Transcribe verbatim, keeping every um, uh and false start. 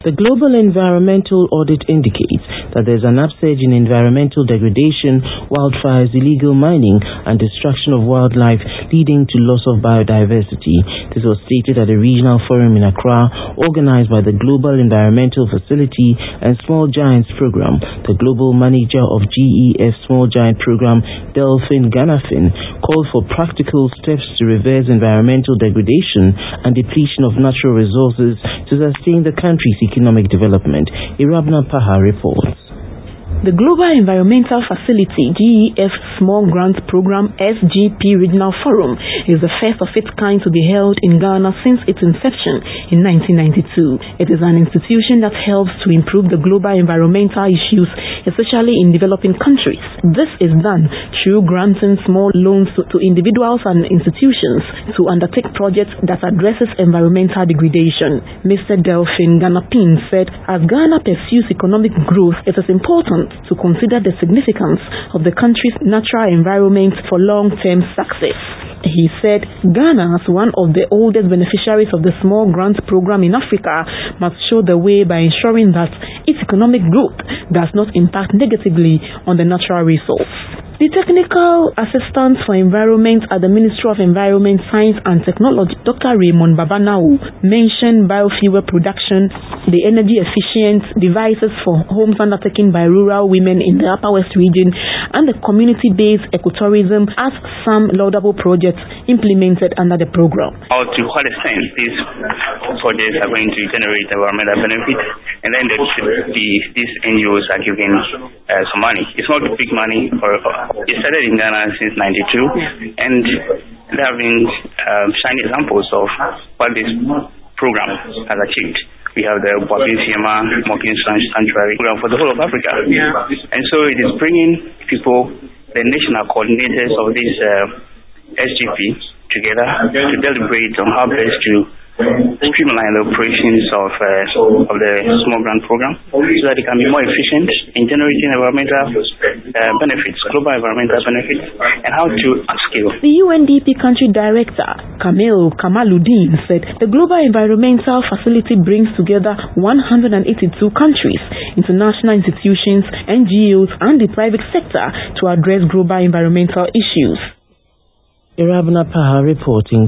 The Global Environmental Audit indicates that there's an upsurge in environmental degradation, wildfires, illegal mining, and destruction of wildlife, leading to loss of biodiversity. This was stated at a regional forum in Accra, organized by the Global Environmental Facility and Small Giants Program. The global manager of G E F Small Giant Program, Delphine Ganafin, called for practical steps to reverse environmental degradation and depletion of natural resources to sustain the country's economic development. Irabna Paha reports. The Global Environmental Facility G E F Small Grant Program S G P Regional Forum is the first of its kind to be held in Ghana since its inception in nineteen ninety-two. It is an institution that helps to improve the global environmental issues, especially in developing countries. This is done through granting small loans to, to individuals and institutions to undertake projects that addresses environmental degradation. Mister Delphine Ganapin said, as Ghana pursues economic growth, it is important to consider the significance of the country's natural environment for long-term success. He said, Ghana, as one of the oldest beneficiaries of the Small Grant Program in Africa, must show the way by ensuring that its economic growth does not impact negatively on the natural resource. The Technical Assistant for Environment at the Ministry of Environment, Science and Technology, Doctor Raymond Babanao, mentioned biofuel production, the energy efficient devices for homes undertaken by rural women in the Upper West region, and the community-based ecotourism as some laudable projects implemented under the program. Or to what extent these projects are going to generate environmental benefits, and then the, the, these N G Os are giving uh, some money. It's not big money for It started in Ghana since nineteen ninety-two, and there have been um, shiny examples of what this program has achieved. We have the Wabin-Siema Mocking Sanctuary program for the whole of Africa. Yeah. And so it is bringing people, the national coordinators of this uh, S G P, together to deliberate on how best to streamline the operations of uh, of the Small Grant Program so that it can be more efficient in generating environmental uh, benefits, global environmental benefits, and how to upscale. The U N D P Country Director, Kamil Kamaluddin, said the Global Environmental Facility brings together one hundred eighty-two countries, international institutions, N G Os, and the private sector to address global environmental issues. Irabna Paha reporting.